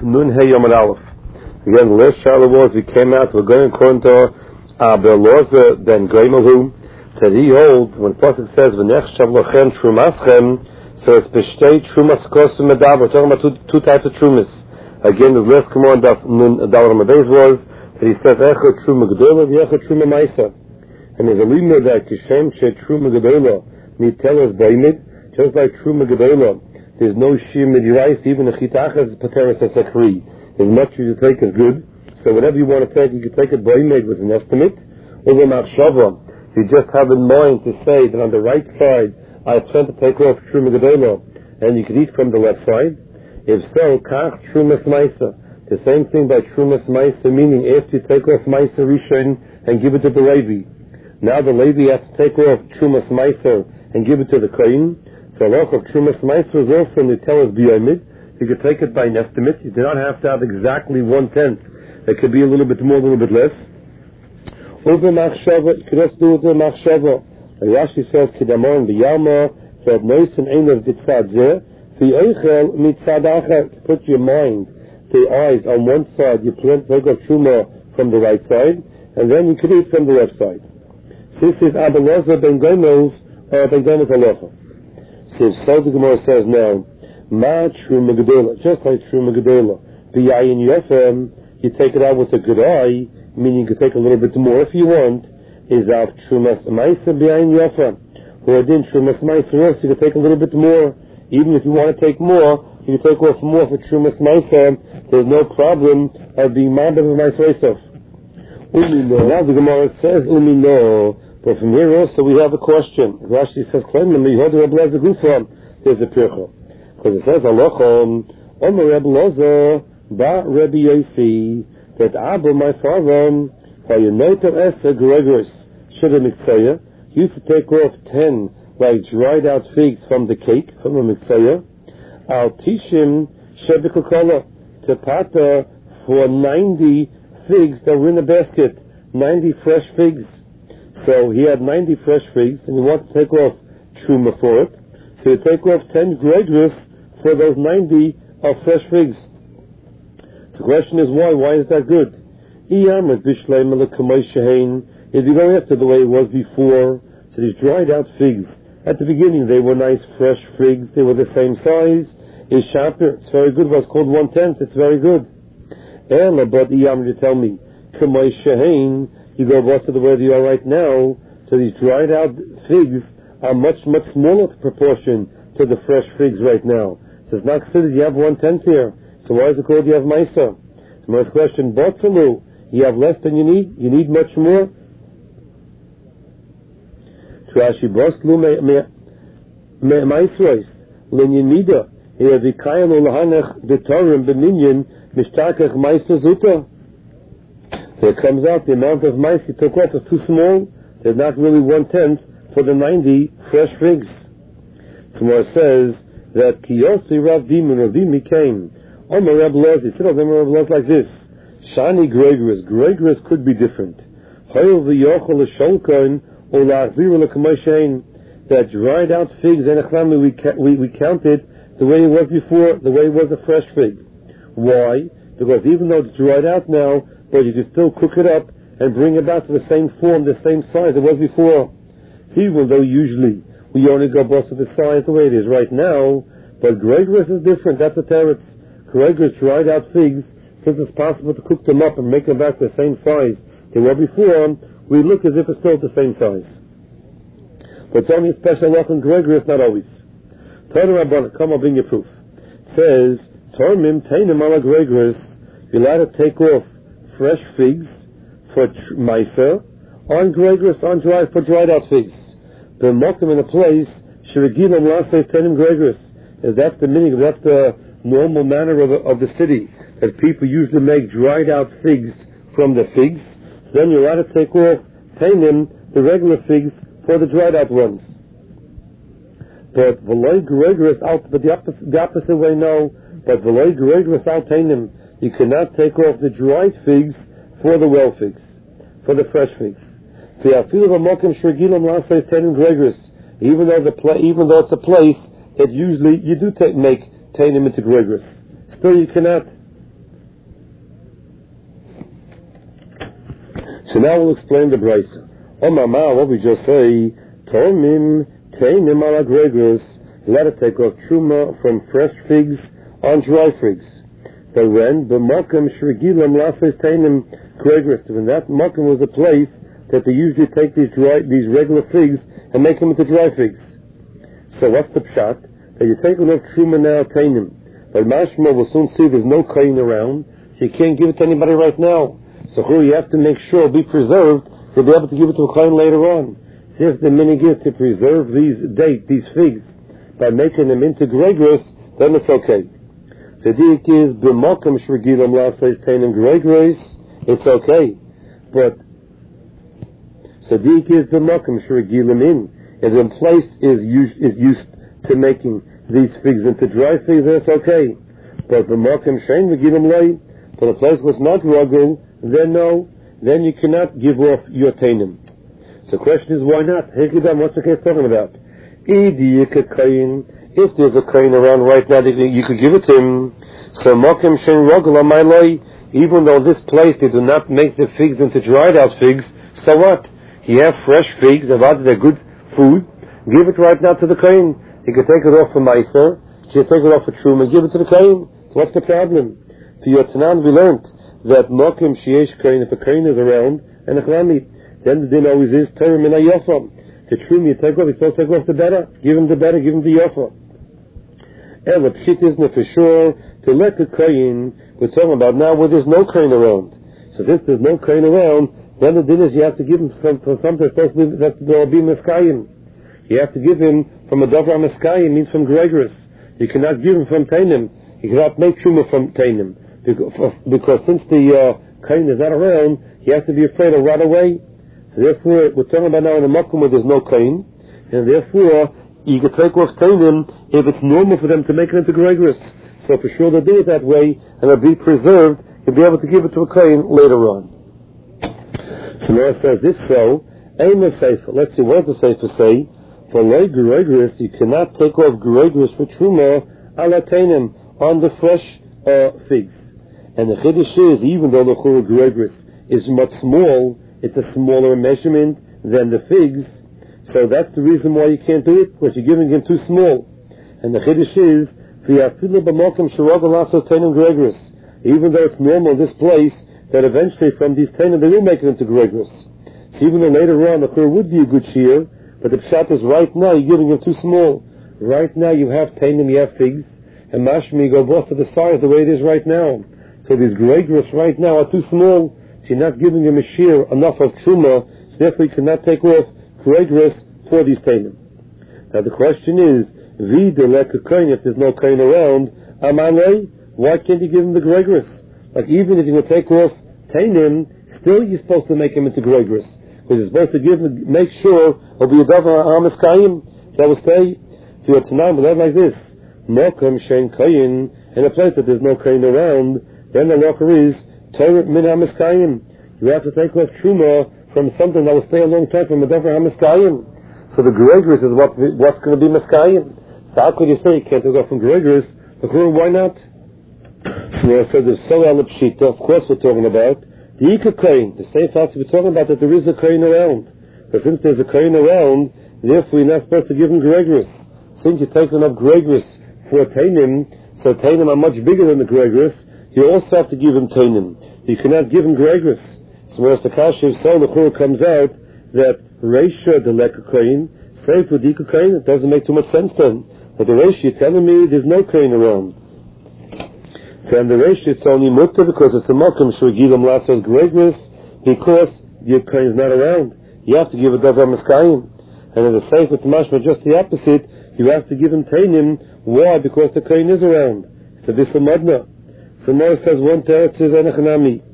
Nun Hey Yom Aleph. Again, the last Shiloh was we came out. We're going according to Be'Loza ben Goimalu that he holds when Pasuk says V'nech Shav Lochem Trumaschem, so it's B'shtei Trumas Kosu Medav. We're talking about two types of Trumas. Again, the last command of Nun Adal Ramabez was that he says Echad Truma Gedola V'Echad Truma Maisa, and there's a limit that Kishem She Truma Gedola Nitelas Baimid, just like Truma Gedola. There's no Shir Midirais, even the Chitachas Pateris Asakri. As much as you take is good. So whatever you want to take, you can take it made with an estimate. Or the Machshava, if you just have in mind to say that on the right side, I intend to take off Truma Gedola, and you can eat from the left side. If so, Kach Trumas Maisa. The same thing by Trumas Maisa, meaning after you take off Maisa Rishon and give it to the Levi. Now the Levi has to take off Trumas Maisa and give it to the Kohen. So loch of Trumas Maisa is also Nitelas B'Yomid. You could take it by an estimate. You do not have to have exactly 1/10. It could be a little bit more, a little bit less. Over Machshava, you could also do it with Machshava. Rashi says, Kedamon B'Yalma, that Noisin Einav Ditzad Zeh, V'Eichel Mitzad Acher. Put your mind, the eyes on one side, you take off Truma from the right side, and then you could eat from the left side. This is Abeloza ben Gomel's halacha. So the Gemara says now, Ma Truma Gedola, just like Truma Gedola, B'Yayin Yofem, you take it out with a good eye, meaning you can take a little bit more if you want, is out Trumas Maisa B'Yayin Yofem. Or in Trumas Maisa also, you can take a little bit more. Even if you want to take more, you can take off more for Trumas Maisa. There's no problem of being Mabed of Maisa Yosef. Now the Gemara says, Umino. But from here also we have a question. Rashi says, there's a pircha. Because it says, Alochom, Omer Rebbe Loza, Ba Rebbe Yosi, that Abba, my father, Hayanoter Esa Gregorus, Shida Mitzayah, used to take off 10, like dried out figs from the cake, from the Mitzayah, Al Tishim Shebikokola, Tepata, for 90 figs that were in the basket, 90 fresh figs. So he had 90 fresh figs, and he wanted to take off Truma for it. So you take off 10 Gregorus for those 90 of fresh figs. So the question is why? Why is that good? If you go after the way it was before, so these dried out figs, at the beginning they were nice fresh figs, they were the same size, is sharper, it's very good, what's called 1/10, it's very good. But you tell me, you go back to the way you are right now, so these dried out figs are much, much smaller proportion to the fresh figs right now. So it's not considered you have 1/10 here. So why is it called you have Maisa? The first question, Botzalu, you have less than you need much more? Trashi Boslu Maisrois, Leninida, here the Kayan Ulahanach, the Torim, Beminyan, Mishtakach Maisa Zuta. So it comes out the amount of mice he took off is too small. There's not really 1/10 for the 90 fresh figs. Somewhere says that Kiyosi Rav Dimi came. Omer Reb Loz, he said of them Reb Loz like this. Shani Gregorus. Gregorus could be different. Hoyel v'yochel l'sholkoin or la'achziru l'kamoishein. That dried out figs and we counted the way it was before, the way it was a fresh fig. Why? Because even though it's dried out now, but you can still cook it up and bring it back to the same form, the same size it was before. Even though usually we only go both of the size the way it is right now, but Gregorus is different. That's a teretz. Gregorus dried out figs, since it's possible to cook them up and make them back the same size they were before, we look as if it's still the same size. But it's only a special luck in Gregorus, not always. Torah Rabbana, come, I'll bring you proof. It says, Tormim Tainim ala Gregorus, you're allowed to take off fresh figs for Maisa, on Gregorus, for dried out figs. But mock them in a place, Shiragilam Lasses Tenim Gregorus. That's the meaning, that's the normal manner of the city, that people usually make dried out figs from the figs. So then you're allowed to take off Tenim, the regular figs, for the dried out ones. But Veloy Gregorus out, but the opposite way no, but Veloy Gregorus out Tenim. You cannot take off the dried figs for the well figs, for the fresh figs. Even though it's a place that usually you do make Tainim into Gregorus, still you cannot. So now we'll explain the brisa. Mama, what we just say, Tomim teinim ala gregos, let it take off truma from fresh figs on dry figs. But when the makam shregilam lases teinim gregos, when that makam was a place that they usually take these regular figs and make them into dry figs. So what's the pshat? That you take enough truma now teinim, but mashma will soon see there's no kain around, so you can't give it to anybody right now. So you have to make sure it'll be preserved to be able to give it to a kain later on. See if the minhag to preserve these figs by making them into gregos, then it's okay. Sadiq is b'makam shregilam lases teinim gregos, it's okay. But Sadiq is b'makam shregilam in, and the place is used to making these figs into dry figs, that's okay. But b'makam shein v'gilam lay, for the place was not rugul, then no, then you cannot give off your teinim. So the question is, why not? What's the case talking about? If there's a kain around right now, you could give it to him. So makam shein rugul amayloi, even though this place they do not make the figs into dried out figs, so what? You have fresh figs, they're good food, give it right now to the kain. You can take it off for Meiser, you can take it off for Truma, give it to the kain. So what's the problem? For Yotanan we learned that Mokim Sheesh Kain, if a kain is around, and a Chlami, then the din always is Torah Min HaYofa. The Truma you take off, you're supposed to take off the better. Give him the better, give him the Yofa. And the Pshit isn't for sure to let the kain, we're talking about now where there's no kain around. So since there's no kain around, then the din is you have to give him for something supposed to be, that there will be Meskayim. You have to give him from a Davar Meskayim, means from Gregorus. You cannot give him from Tainim. You cannot make Truma from Tainim. Because since the kain is not around, you have to be afraid of right away. So therefore, we're talking about now in a makom where there's no kain, and therefore, you can take off Tainim if it's normal for them to make it into Gregorus. So for sure they'll do it that way, and it'll be preserved, you'll be able to give it to a kain later on. So now it says, if so, aim a sefer. Let's see, what does the sefer say? For lay Gregorus, you cannot take off Gregorus for Truma ala tainim, on the fresh figs. And the chiddush is, even though the chura Gregorus is much small, it's a smaller measurement than the figs, so that's the reason why you can't do it, because you're giving him too small. And the chiddush is, even though it's normal in this place, that eventually from these tainim they will make it into Gregorus. So even though later on the chura would be a good shear, but the pshat is right now you're giving him too small. Right now you have tainim, you have figs, and mashmi go both to the size the way it is right now. So these Gregorus right now are too small, so you're not giving him a shear enough of truma, so therefore you cannot take off Gregorus for these tainim. Now the question is, if there's no kain around, amalei, why can't you give him the Gregorus? Like even if you will take off tainim, still you're supposed to make him into Gregorus, because you're supposed to make sure it'll be a davar ha'amiskayim. So I will say to your tonight, but like this, Mokum shein kain, in a place that there's no kain around, then the locker is Torah min ha'amiskayim. You have to take off truma from something that will stay a long time from a davar ha'amiskayim. So the Gregorus is what's going to be miskayim. So how could you say you can't take off from Gregorus? Why not? So I said there's so alapshita, of course we're talking about the Ika kain. The same fact we're talking about that there is a kain around. But since there's a kain around, therefore you're not supposed to give him Gregorus. Since you're taking up Gregorus for tainim, so tainim are much bigger than the Gregorus, you also have to give him tainim. You cannot give him Gregorus. So whereas the kashiv so the chur comes out that Reisha the leka kain, say for Dika kain, it doesn't make too much sense then. But the Reisha you're telling me there's no kain around. And the Reisha it's only mutter because it's a makom shregilam lasos Gregorus, because the kain is not around. You have to give a davar miskayim. And in the safe it's mashma just the opposite. You have to give him tainim. Why? Because the kain is around. So this is a madna. So Moses says one teretz is anachanami.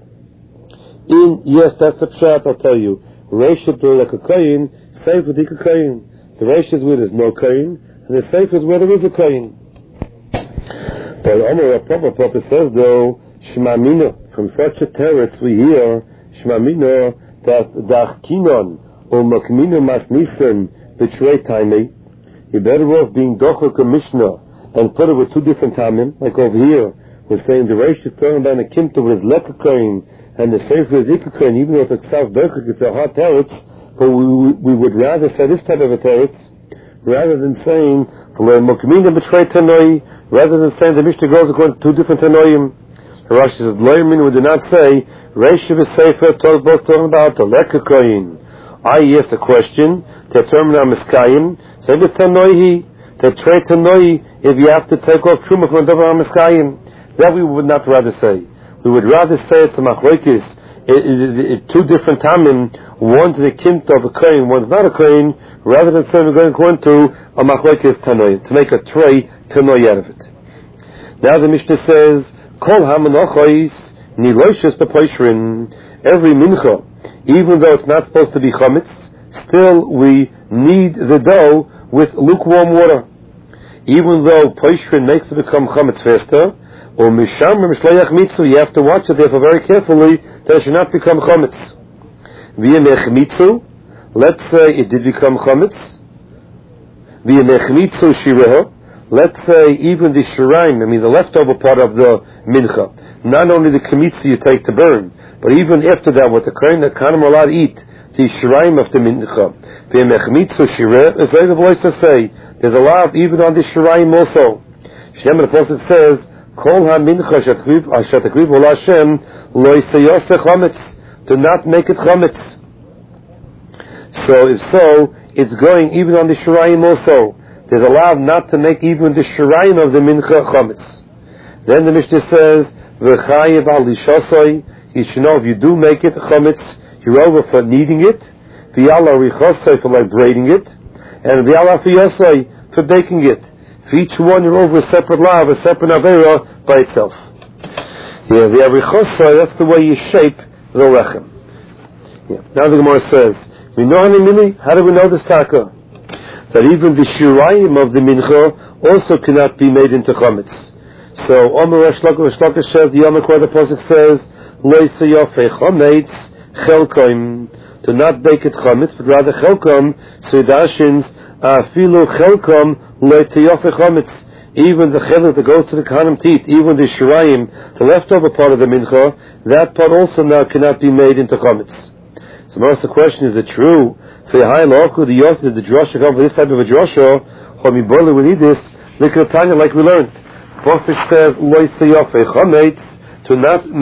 Yes, that's the pshat. I'll tell you. Reisha like a kain, safe with Dika kain. The Reisha is where there's no kain, and the safe is where there is a kain. But Amar Papa says though, Shmamina, from such a teretz we hear Shmamina that Dachkinon or Makmina Masnisen betray Taimei. You're better off being Dochak a Mishnah and put it with two different Tamim, like over here. We're saying the Reish is talking about a Kimta with his Lekakain, and the Sefer Zikakoin, even though it's itself Dochik, it's a hot teretz, but we would rather say this type of a teretz, rather than saying, rather than saying the Mishnah goes according to two different Tanoim. Rashi says, Loimin, we do not say, Reisha v'Sefer, both talking about the Lekakoin. I asked a question, to determine our Miskayim, so if it's Tanoihi, to trade Tanoi, if you have to take off Truma from the Davar Miskayim. That we would not rather say. We would rather say it's a Machlokes, two different Tamim, one's the Kimt of a Kohen, one's not a Kohen, rather than saying we're going to a Machlokes Tanoi, to make a tray Tanoi out of it. Now the Mishnah says, Kol HaMenochos Niloishes B'Poishrin, every mincha, even though it's not supposed to be chametz, still we knead the dough with lukewarm water. Even though Poishrin makes it become chametz faster, or misham mishlayach mitzu, you have to watch it therefore very carefully that it should not become chametz. V'yemech mitzu, let's say it did become chametz. V'yemech mitzu shireha, let's say even the shiraim, the leftover part of the mincha, not only the kemitzu you take to burn, but even after that, what the kohen are allowed to eat, the shiraim of the mincha. V'yemech mitzu shireha, as I have voice to say, there's a lot even on the shiraim also. Shem the Prophet says, Kol ha-mincha shatakriv ol Hashem lo yisayose chametz, do not make it chametz. So if so, it's going even on the shirayim also. There's allowed not to make even the shirayim of the mincha chametz. Then the Mishnah says, v'chayev al lishosoi, you should know if you do make it chametz, you're over for kneading it, v'yala richosoi for like braiding it, and v'yala fiyosoi for baking it. For each one, you're over a separate lav, a separate avera by itself. Yeah, the arichosa, that's the way you shape the lechem. Yeah. Now the Gemara says, we know how do we know this taka? That even the shirayim of the mincha also cannot be made into chametz. So, Omer Resh Lakish says, the Yom Kippur, the Pasuk says, Lo yisayofei chametz chelkoim, to not bake it chametz, but rather chelkom, so it ashins, afilu chelkom, even the chelik that goes to the kahanim teeth, even the shirayim, the leftover part of the mincha, that part also now cannot be made into chametz. So now the question is it true? For the high loku, the yosef, did the drasha come for this type of a drasha? Chomi borle, we need this. Look at the Tanya like we learned. Pasuk says, lo yisayofei chametz, to not